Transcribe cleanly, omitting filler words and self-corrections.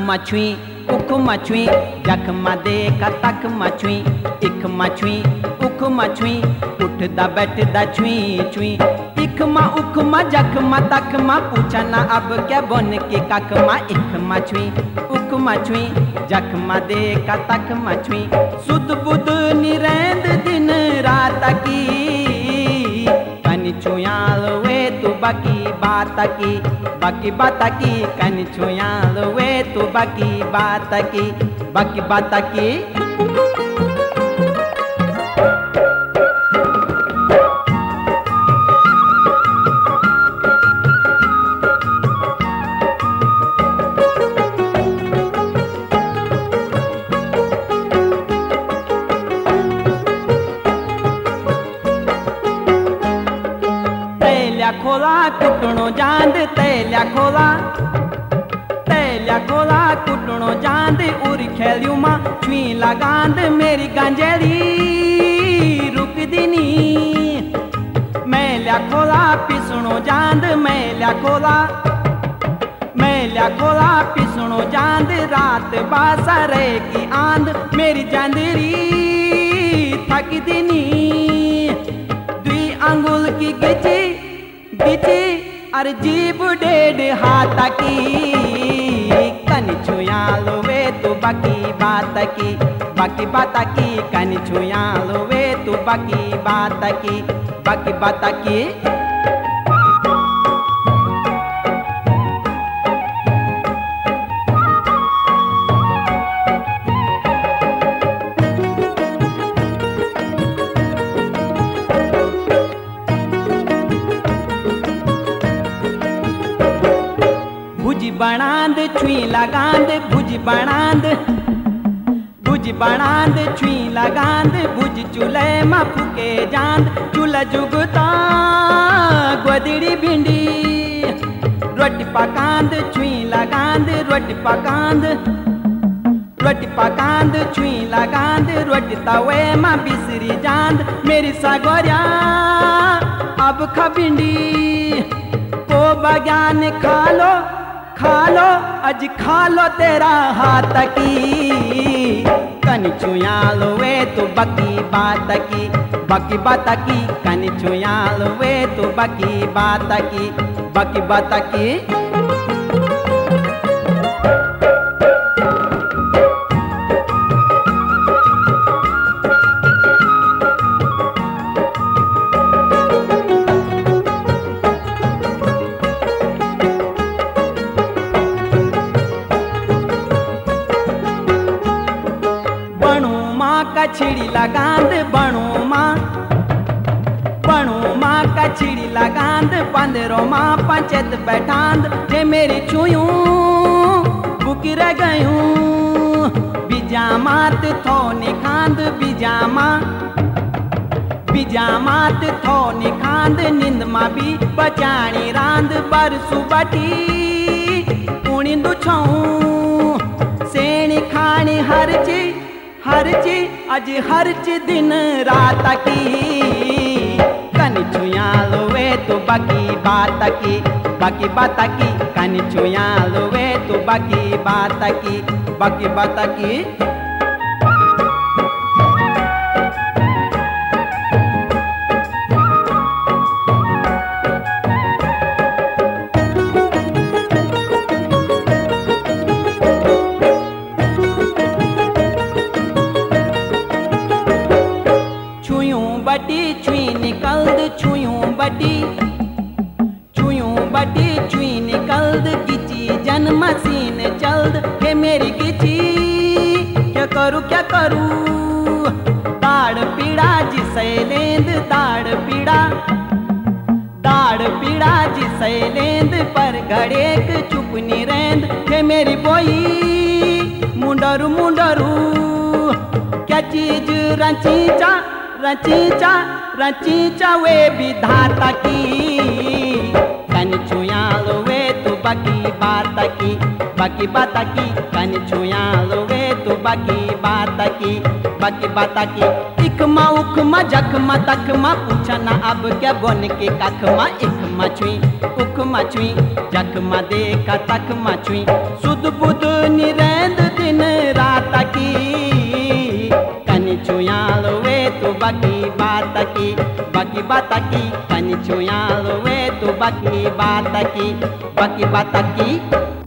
मछुई उख मछुई जख्मा देखा तक मछुई इख मछुई उख मछुई उठदा बैठदा छुई छुई इख मा उख मा जख्मा तक मा पूछा ना अब क्या बन के कख मा इख मछुई उख मछुई जख्मा देखा तक मछुई सुध बुध निरैंद दिन रात की कन छुयाल वे तू बाकी बात की कन छुयाल वे तू बाकी बात की खोला कुटणो जांद तैल्या खोला कुटणो जांद उर खेलियो मां छुई लगांद मेरी गांजेली रुक दिनी मैल्या खोला पिसणो जांद मैल्या खोला पिसणो जांद रात बासरे की आंद मेरी जांदरी थक दिनी दुई अंगुल की गिची अरे जीव डेढ़ हाथ की कन छुयाल वे तू बाकी बात की कन छुयाल वे तू बाकी बात की बनांद छुई लगांद भुज बनांद छुई लगांद भुज चूल्हे मा फुके जांद चूल्हा जुगता गोदड़ी भिंडी रोटी पकांद छुई लगांद रोटी पकांद छुई लगांद रोटी तवे मा बिसरी जांद मेरी सागोरिया अब खा भिंडी को बगान खा लो अज खा लो तेरा हाथ की कन छुयाल वे तू बाकी बात की कन छुयाल वे तू बाकी बात की छिड़ी लगांद बणू माँ का छिड़ी लगांद पंदरों माँ पंचत बैठांद जे मेरी छुयूं बुकी रह गयूं बिजामात थो निखांद बिजामात थो निखांद निंद माँ भी बचाणी रांद बरसू बटी उणिंदु छऊं सेणी खाणी हरची अज हरच दिन रात की कन छुयाल वे तू बाकी बात की कन छुयाल वे तू बाकी बात की छुई निकल्द गिची जन मसीन चल्द के मेरी गिची क्या करूँ दाड़ पीड़ा जिसे लेंद दाड़ पीड़ा जिसे लेंद पर घड़ेक चुप नी रेंद के मेरी बोई मुंडरू क्या चीज रचीचा वे विधाता की कन छुयाल वे तू बाकी बात की कन छुयाल वे तू बाकी बात की इख मा उख मा जख मा तक मा पूछा ना अब क्या बन के कख मा इख मा छुई उख मा छुई जख मा देखा तक मा छुई सुध बुध निर बाकी बात की कनी छुया लो वे तू बाकी बात की